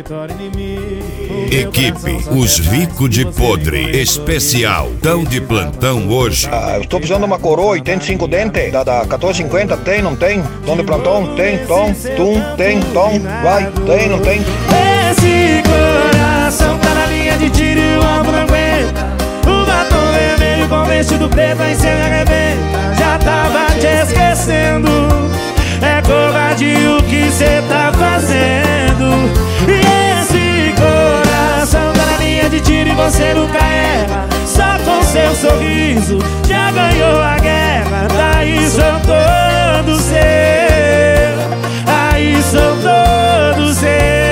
Equipe Os Rico de Podre Especial. Tão de plantão hoje. Eu estou precisando de uma coroa 85 dentes da 1450. Tem, não tem? Tom de plantão? Tem, tom, tum, tem, tom. Vai, tem, não tem? Esse coração tá na linha de tiro e o alvo não aguenta. O batom vermelho com vestido preto aí cê me arrebenta. Já tava te esquecendo. É covardia o que cê tá fazendo. E esse coração tá na linha de tiro e você nunca erra. Só com seu sorriso já ganhou a guerra. Daí sou todo seu. Aí sou todo seu.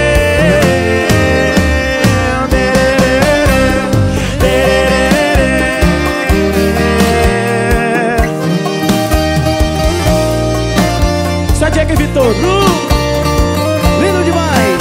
Só Jack Vitor, lindo demais.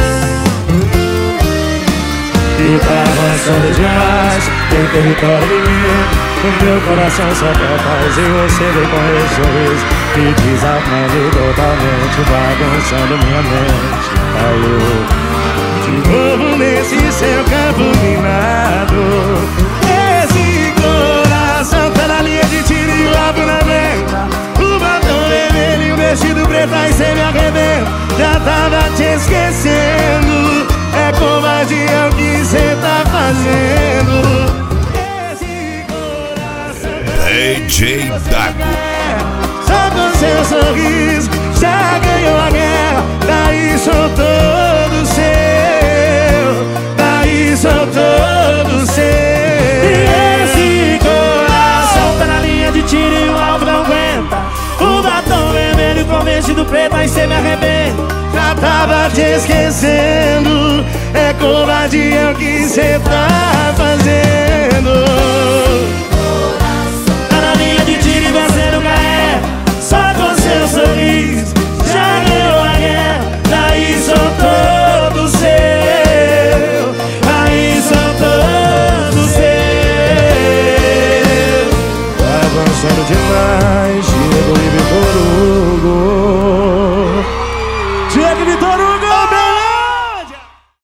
E tá avançando demais, tem território de mim. O meu coração só quer paz e você vem com esse sorriso que desaprende totalmente, bagunçando minha mente. Caiu de novo nesse seu campo minado. Esse coração tá na linha de tiro e o alvo na venta. O batom vermelho e o vestido preto aí cê me arrebenta. Já tava te esquecendo. É covardia o que cê tá fazendo. DJ Dago. Só com seu sorriso já ganhou a guerra. Daí sou todo seu. Daí sou todo seu. E esse coração tá na linha de tiro e o alvo não aguenta. O batom vermelho com vestido preto aí cê me arrebenta. Já tava te esquecendo. É covardia o que cê tá fazendo.